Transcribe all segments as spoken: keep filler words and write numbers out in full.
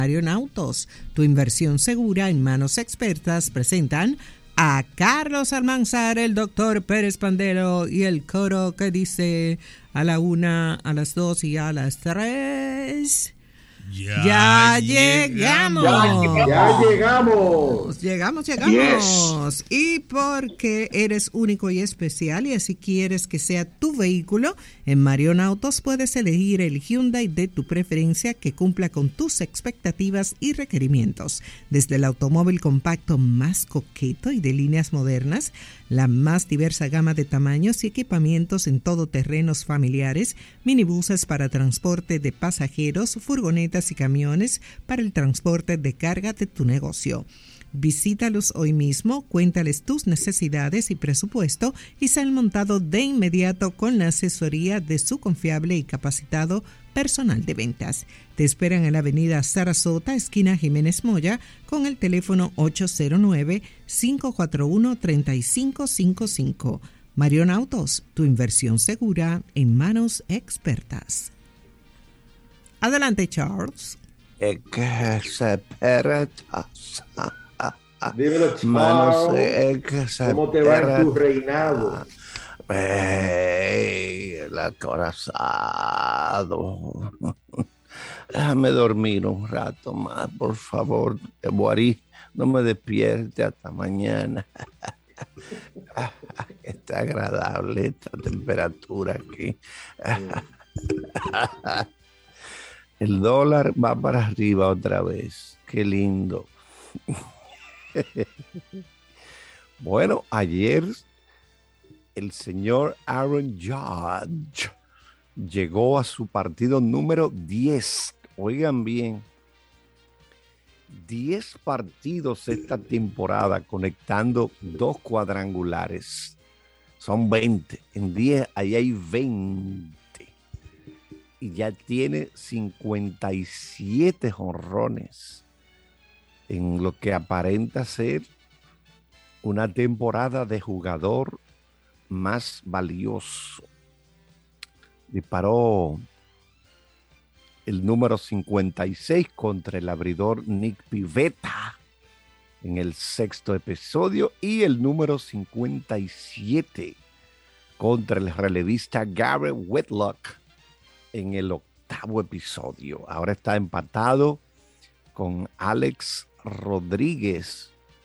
Marionautos, tu inversión segura en manos expertas, presentan a Carlos Almanzar, el doctor Pérez Pandelo y el coro que dice a la una, a las dos y a las tres. Ya, ya llegamos. Ya, ya llegamos. Llegamos, llegamos. Yes. Y porque eres único y especial y así quieres que sea tu vehículo, en Marionautos puedes elegir el Hyundai de tu preferencia que cumpla con tus expectativas y requerimientos. Desde el automóvil compacto más coqueto y de líneas modernas, la más diversa gama de tamaños y equipamientos en todoterrenos familiares, minibuses para transporte de pasajeros, furgonetas y camiones para el transporte de carga de tu negocio. Visítalos hoy mismo, cuéntales tus necesidades y presupuesto y sal montado de inmediato con la asesoría de su confiable y capacitado personal de ventas. Te esperan en la avenida Sarasota, esquina Jiménez Moya, con el teléfono ocho cero nueve, cinco cuatro uno, tres cinco cinco cinco. Marionautos, tu inversión segura en manos expertas. Adelante, Charles. Expertas. Dímelo, Charles. ¿Cómo te va en tu reinado? Ey, el acorazado. Déjame dormir un rato más, por favor. Guarí, no me despierte hasta mañana. Está agradable esta temperatura aquí. El dólar va para arriba otra vez. Qué lindo. Bueno, ayer el señor Aaron Judge llegó a su partido número diez. Oigan bien, diez partidos esta temporada conectando dos cuadrangulares. Son veinte. En diez, ahí hay veinte. Y ya tiene cincuenta y siete jonrones en lo que aparenta ser una temporada de jugador más valioso. Disparó el número cincuenta y seis contra el abridor Nick Pivetta en el sexto episodio y el número cincuenta y siete contra el relevista Garrett Whitlock en el octavo episodio. Ahora está empatado con Alex Rodríguez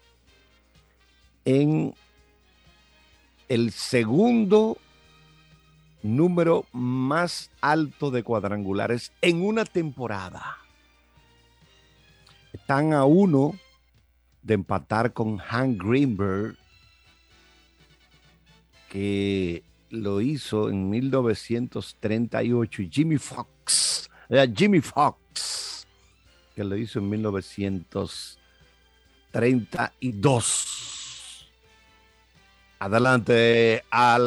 en el segundo número más alto de cuadrangulares en una temporada. Están a uno de empatar con Hank Greenberg, que lo hizo en mil novecientos treinta y ocho, y Jimmy Fox, eh, Jimmy Fox, que lo hizo en mil novecientos treinta y dos. Adelante al...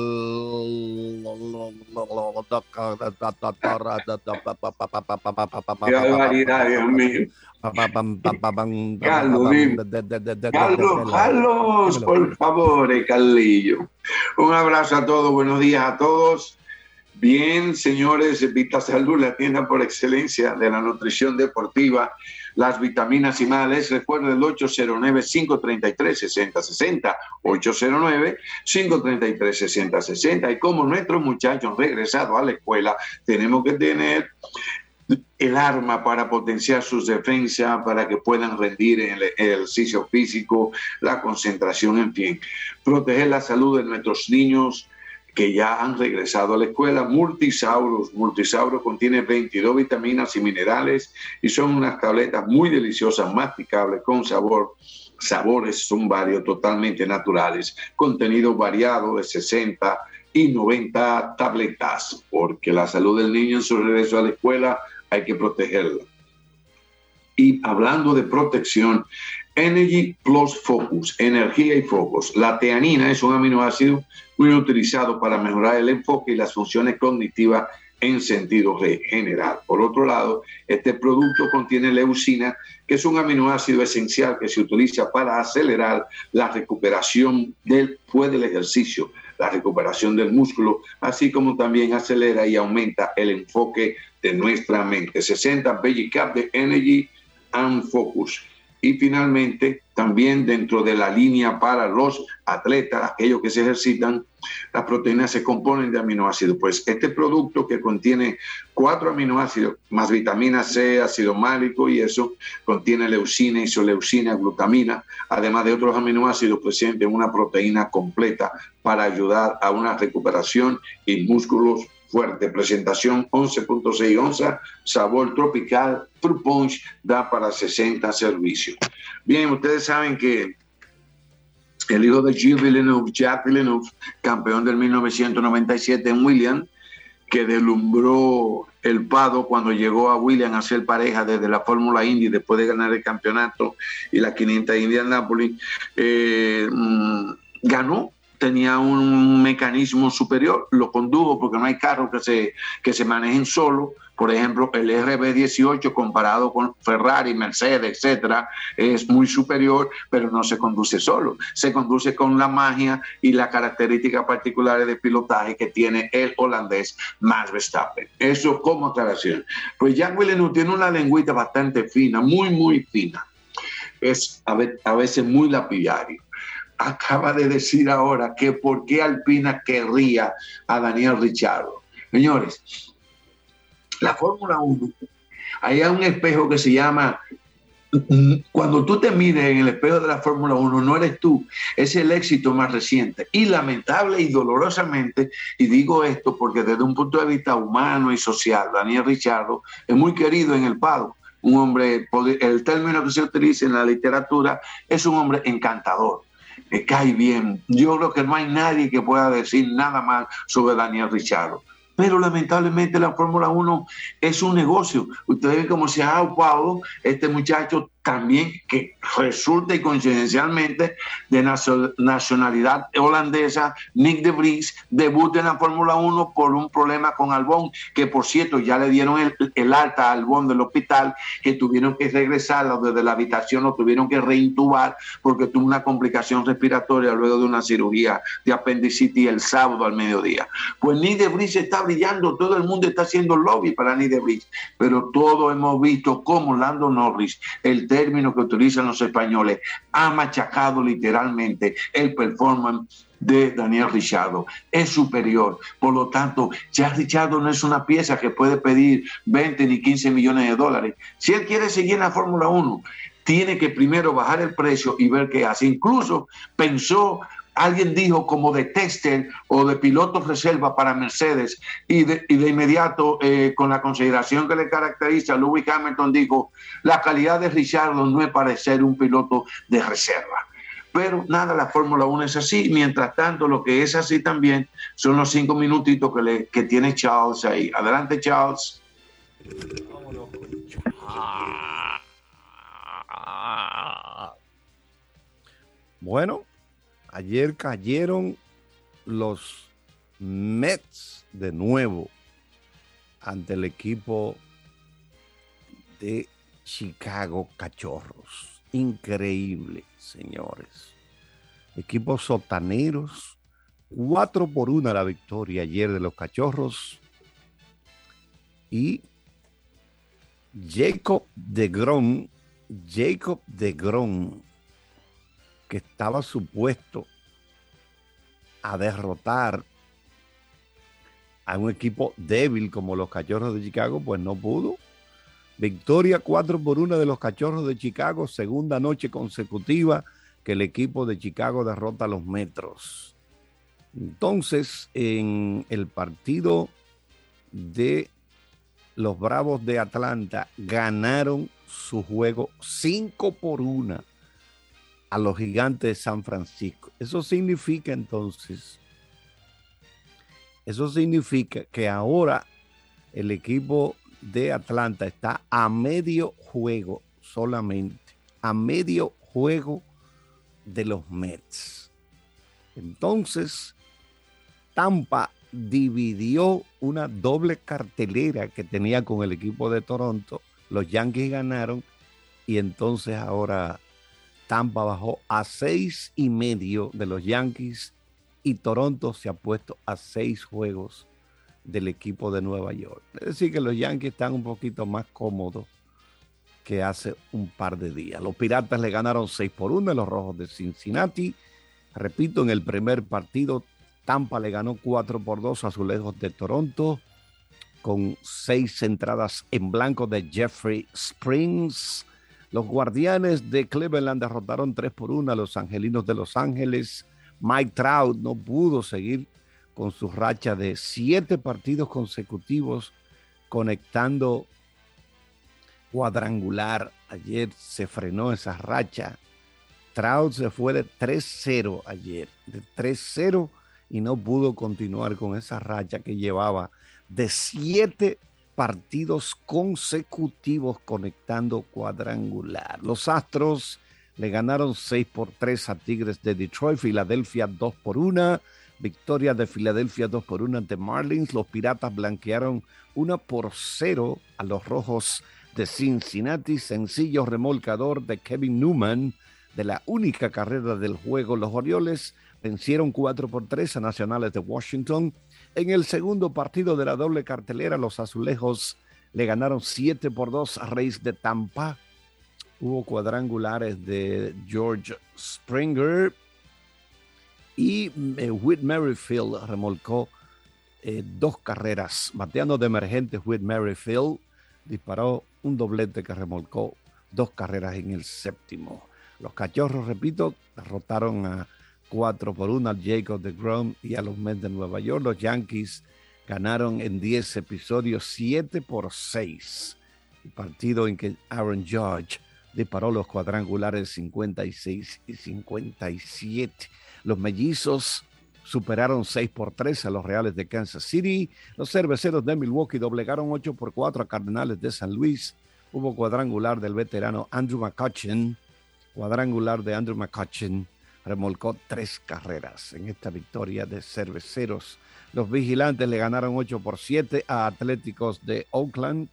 ¡Qué barbaridad, Dios mío! Carlos, Carlos, Carlos, por favor, eh, Carlillo. Un abrazo a todos, buenos días a todos. Bien, señores, Vita Salud, la tienda por excelencia de la nutrición deportiva, las vitaminas y males. Recuerden el ocho cero nueve, cinco tres tres, seis cero seis cero, ocho cero nueve, cinco tres tres, seis cero seis cero. Y como nuestros muchachos han regresado a la escuela, tenemos que tener el arma para potenciar sus defensas, para que puedan rendir en el ejercicio físico, la concentración, en fin. Proteger la salud de nuestros niños que ya han regresado a la escuela. Multisaurus. Multisaurus contiene veintidós vitaminas y minerales y son unas tabletas muy deliciosas, masticables, con sabor. Sabores son varios, totalmente naturales. Contenido variado de sesenta y noventa tabletas, porque la salud del niño en su regreso a la escuela hay que protegerla. Y hablando de protección, Energy Plus Focus, energía y focos. La teanina es un aminoácido muy utilizado para mejorar el enfoque y las funciones cognitivas en sentido general. Por otro lado, este producto contiene leucina, que es un aminoácido esencial que se utiliza para acelerar la recuperación después del ejercicio, la recuperación del músculo, así como también acelera y aumenta el enfoque de nuestra mente. sesenta Veggie Cap de Energy and Focus. Y finalmente, también dentro de la línea para los atletas, aquellos que se ejercitan, las proteínas se componen de aminoácidos. Pues este producto que contiene cuatro aminoácidos, más vitamina C, ácido málico y eso, contiene leucina, isoleucina, glutamina, además de otros aminoácidos presentes en una proteína completa para ayudar a una recuperación y músculos fuerte. Presentación once punto seis onzas, sabor tropical, Fruit Punch, da para sesenta servicios. Bien, ustedes saben que el hijo de Gilles Villeneuve, Jacques Villeneuve, campeón del mil novecientos noventa y siete en Williams, que deslumbró el Pado cuando llegó a Williams a ser pareja desde la Fórmula Indy después de ganar el campeonato y la quinientas de Indianápolis, eh, mmm, ganó. Tenía un mecanismo superior, lo condujo porque no hay carros que se, que se manejen solo. Por ejemplo, el R B dieciocho comparado con Ferrari, Mercedes, etcétera, es muy superior, pero no se conduce solo. Se conduce con la magia y las características particulares de pilotaje que tiene el holandés Max Verstappen. Eso como aclaración. Pues Jacques Villeneuve tiene una lengüita bastante fina, muy, muy fina. Es a veces muy lapidario. Acaba de decir ahora que por qué Alpina querría a Daniel Ricciardo. Señores, la Fórmula uno, hay un espejo que se llama, cuando tú te mires en el espejo de la Fórmula uno, no eres tú, es el éxito más reciente. Y lamentable y dolorosamente, y digo esto porque desde un punto de vista humano y social, Daniel Ricciardo es muy querido en el paddock. Un hombre, el término que se utiliza en la literatura, es un hombre encantador. Me cae bien. Yo creo que no hay nadie que pueda decir nada mal sobre Daniel Ricciardo. Pero lamentablemente la Fórmula uno es un negocio. Ustedes ven cómo se ha ocupado este muchacho también, que resulta y coincidencialmente de nacionalidad holandesa, Nick de Vries, debuta en la Fórmula uno por un problema con Albon, que por cierto ya le dieron el, el alta a Albon del hospital, que tuvieron que regresarlo desde la habitación, lo tuvieron que reintubar porque tuvo una complicación respiratoria luego de una cirugía de apendicitis el sábado al mediodía. Pues Nick de Vries está brillando, todo el mundo está haciendo lobby para Nick de Vries, pero todos hemos visto cómo Lando Norris, el término que utilizan los españoles, ha machacado literalmente el performance de Daniel Ricciardo. Es superior. Por lo tanto, ya Ricciardo no es una pieza que puede pedir veinte ni quince millones de dólares. Si él quiere seguir en la Fórmula uno, tiene que primero bajar el precio y ver qué hace. Incluso pensó, alguien dijo como de tester o de piloto reserva para Mercedes, y de, y de inmediato, eh, con la consideración que le caracteriza, Lewis Hamilton dijo, la calidad de Ricciardo no es para ser un piloto de reserva. Pero nada, la Fórmula uno es así. Mientras tanto, lo que es así también son los cinco minutitos que, le, que tiene Charles ahí. Adelante, Charles. Bueno, ayer cayeron los Mets de nuevo ante el equipo de Chicago Cachorros. Increíble, señores. Equipos sotaneros, cuatro por una la victoria ayer de los Cachorros. Y Jacob deGrom, Jacob deGrom, que estaba supuesto a derrotar a un equipo débil como los Cachorros de Chicago, pues no pudo. Victoria cuatro por una de los Cachorros de Chicago, segunda noche consecutiva que el equipo de Chicago derrota a los Metros. Entonces, en el partido de los Bravos de Atlanta, ganaron su juego cinco por una a los Gigantes de San Francisco. Eso significa entonces, eso significa que ahora el equipo de Atlanta está a medio juego solamente, a medio juego de los Mets. Entonces, Tampa dividió una doble cartelera que tenía con el equipo de Toronto. Los Yankees ganaron y entonces ahora Tampa bajó a seis y medio de los Yankees y Toronto se ha puesto a seis juegos del equipo de Nueva York. Es decir, que los Yankees están un poquito más cómodos que hace un par de días. Los Piratas le ganaron seis por uno a los Rojos de Cincinnati. Repito, en el primer partido, Tampa le ganó cuatro por dos a Azulejos de Toronto, con seis entradas en blanco de Jeffrey Springs. Los Guardianes de Cleveland derrotaron tres por uno a los Angelinos de Los Ángeles. Mike Trout no pudo seguir con su racha de siete partidos consecutivos conectando cuadrangular. Ayer se frenó esa racha. Trout se fue de tres cero ayer, de tres cero, y no pudo continuar con esa racha que llevaba de siete partidos consecutivos conectando cuadrangular. Los Astros le ganaron seis por tres a Tigres de Detroit. Filadelfia dos por uno. Victoria de Filadelfia dos por uno ante Marlins. Los Piratas blanquearon uno por cero a los Rojos de Cincinnati. Sencillo remolcador de Kevin Newman de la única carrera del juego. Los Orioles vencieron cuatro por tres a Nacionales de Washington. En el segundo partido de la doble cartelera, los Azulejos le ganaron siete por dos a Reyes de Tampa. Hubo cuadrangulares de George Springer y eh, Whit Merrifield remolcó eh, dos carreras. Bateando de emergente, Whit Merrifield disparó un doblete que remolcó dos carreras en el séptimo. Los Cachorros, repito, derrotaron a cuatro por uno a Jacob deGrom y a los Mets de Nueva York. Los Yankees ganaron en diez episodios siete por seis. El partido en que Aaron Judge disparó los cuadrangulares cincuenta y seis y cincuenta y siete. Los Mellizos superaron seis por tres a los Reales de Kansas City. Los Cerveceros de Milwaukee doblegaron ocho por cuatro a Cardenales de San Luis. Hubo cuadrangular del veterano Andrew McCutchen. Cuadrangular de Andrew McCutchen remolcó tres carreras en esta victoria de Cerveceros. Los Vigilantes le ganaron ocho por siete a Atléticos de Oakland.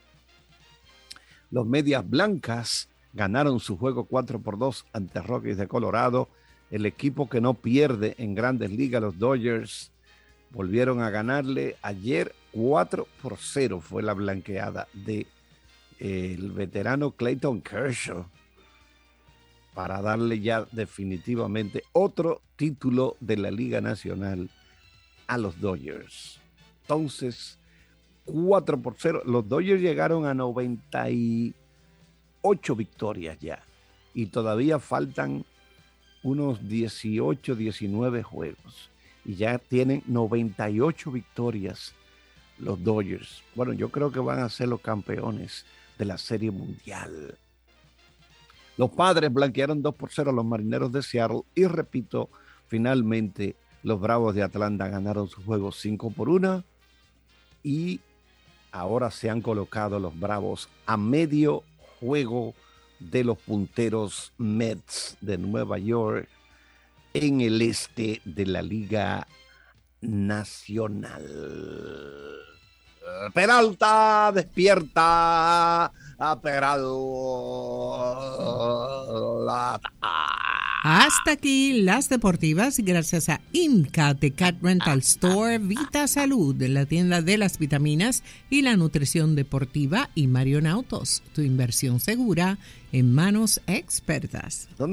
Los Medias Blancas ganaron su juego cuatro por dos ante Rockies de Colorado. El equipo que no pierde en Grandes Ligas, los Dodgers, volvieron a ganarle ayer cuatro por cero. Fue la blanqueada de eh, el veterano Clayton Kershaw para darle ya definitivamente otro título de la Liga Nacional a los Dodgers. Entonces, cuatro por cero. Los Dodgers llegaron a noventa y ocho victorias ya. Y todavía faltan unos dieciocho, diecinueve juegos. Y ya tienen noventa y ocho victorias los Dodgers. Bueno, yo creo que van a ser los campeones de la Serie Mundial. Los Padres blanquearon dos por cero a los Marineros de Seattle. Y repito, finalmente los Bravos de Atlanta ganaron su juego cinco por uno. Y ahora se han colocado los Bravos a medio juego de los punteros Mets de Nueva York en el este de la Liga Nacional. Peralta despierta a Peralta. Hasta aquí las deportivas gracias a Inca de Cat Rental Store, Vita Salud, la tienda de las vitaminas y la nutrición deportiva, y Marion Autos, tu inversión segura en manos expertas.